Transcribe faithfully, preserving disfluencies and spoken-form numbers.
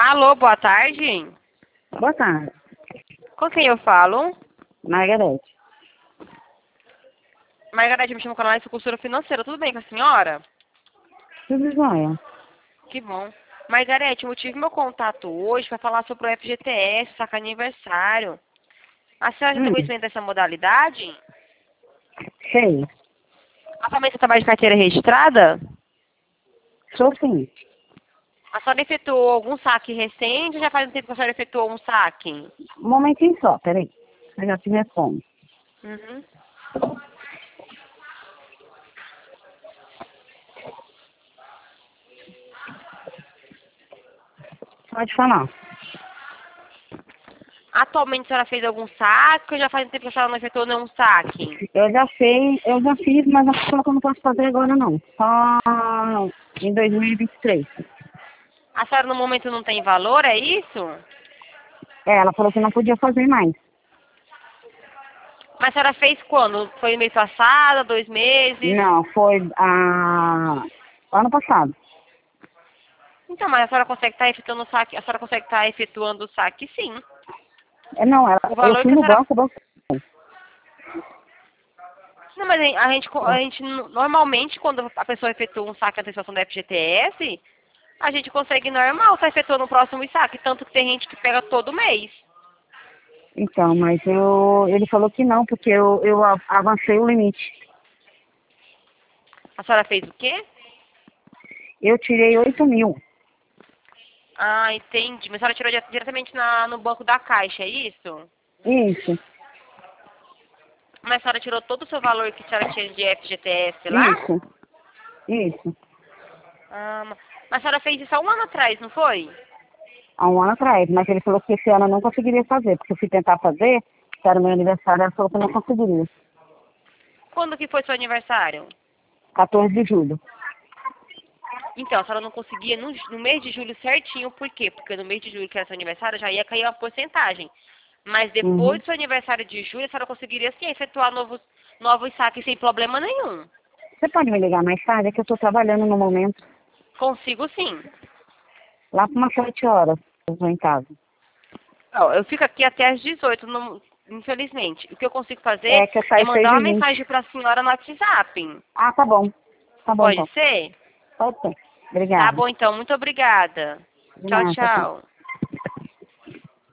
Alô, boa tarde. Boa tarde, Com quem eu falo? Margarete. Margarete, me chamo Canal de Cultura Financeira. Tudo bem com a senhora? Tudo jóia? Que bom. Margarete, eu tive meu contato hoje para falar sobre o F G T S, saca aniversário. A senhora já tem Hum, conhecimento dessa modalidade? sei. Atualmente você trabalha de carteira registrada? Sou sim. A senhora efetuou algum saque recente ou já faz um tempo que a senhora efetuou um saque? Um momentinho só, peraí. Eu já te respondo. Uhum. Pode falar. Atualmente a senhora fez algum saque ou já faz um tempo que a senhora não efetuou nenhum saque? Eu já sei, eu já fiz, mas ela falou que eu não posso fazer agora não. Só em dois mil e vinte e três. A senhora no momento não tem valor, é isso? É, ela falou que não podia fazer mais. Mas a senhora fez quando? Foi no mês passado, dois meses? Não, foi a... ano passado. Então, mas a senhora consegue estar efetuando o saque, a senhora consegue estar efetuando o saque, sim. É, não, ela, O eu valor fui que a no senhora... banco, o banco... Não, mas a gente, a gente, normalmente, quando a pessoa efetua um saque de antecipação da F G T S, a gente consegue normal estar efetuando o próximo saque, tanto que tem gente que pega todo mês. Então, mas eu, ele falou que não, porque eu, eu a- avancei o limite. A senhora fez o quê? Eu tirei oito mil. Ah, entendi. Mas a senhora tirou di- diretamente na, no banco da Caixa, é isso? Isso, Mas a senhora tirou todo o seu valor que a senhora tinha de F G T S lá? isso, isso. Ah, ma- mas a senhora fez isso há um ano atrás, não foi? Há um ano atrás, mas ele falou que esse ano eu não conseguiria fazer, porque eu fui tentar fazer, que era o meu aniversário, ela falou que eu não conseguiria. Quando que foi seu aniversário? quatorze de julho. Então, a senhora não conseguia no, no mês de julho certinho, por quê? Porque no mês de julho, que era seu aniversário, já ia cair uma porcentagem. Mas depois Uhum. do seu aniversário de julho, a senhora conseguiria sim efetuar novos, novos saques sem problema nenhum. Você pode me ligar mais tarde? É que eu estou trabalhando no momento, Consigo sim. lá por umas sete horas, eu vou em casa. Ó, eu fico aqui até às dezoito, não- infelizmente. O que eu consigo fazer É que eu é saio seis mandar e uma vinte. mensagem para a senhora no WhatsApp. Ah, tá bom. Tá bom, Pode então. ser? Pode ser. Tá Obrigada. bom, então. Muito obrigada. De Tchau, nada, tchau. tchau.